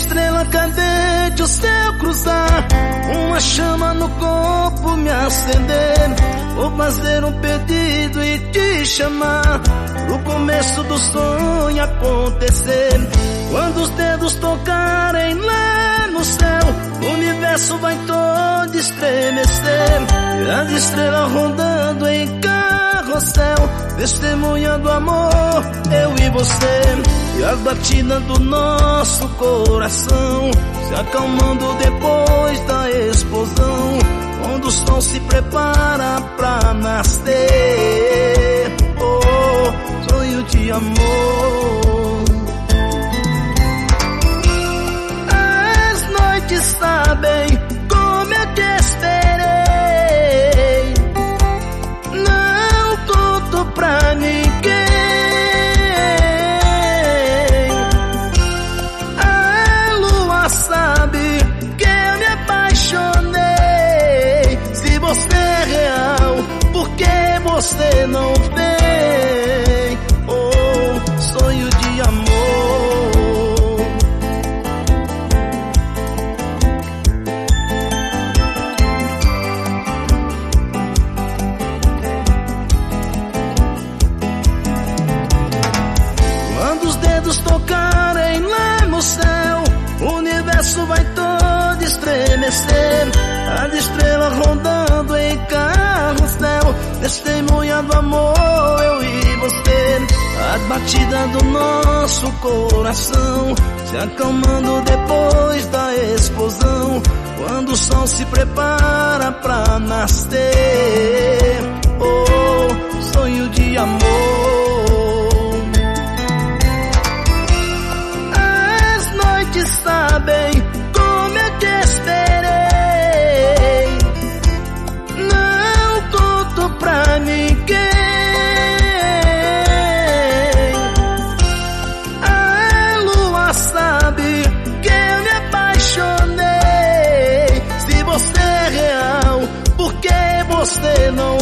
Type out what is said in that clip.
estrela cadente o céu cruzar, uma chama no corpo me acender. Vou fazer um pedido e te chamar pro começo do sonho acontecer. Quando os dedos tocarem lá no céu, o universo vai todo estremecer. E as estrelas rondando em carrossel, testemunhando amor, eu e você. E as batidas do nosso coração se acalmando depois da explosão, quando o sol se prepara pra nascer. Oh, sonho de amor. As noites sabem como eu te esperei, não conto pra ninguém. A lua sabe que eu me apaixonei. Se você é real, por que você não vem? Oh, sonho de amor. Quando os dedos tocarem lá no céu, o universo vai todo estremecer. As estrelas rondando em carrossel, testemunhando amor, eu e você. As batidas do nosso coração se acalmando depois da explosão, quando o sol se prepara pra nascer. Oh, sonho de amor. As noites sabem como eu te esperei, não conto pra ninguém. A lua sabe que eu me apaixonei. Se você é real, por que você não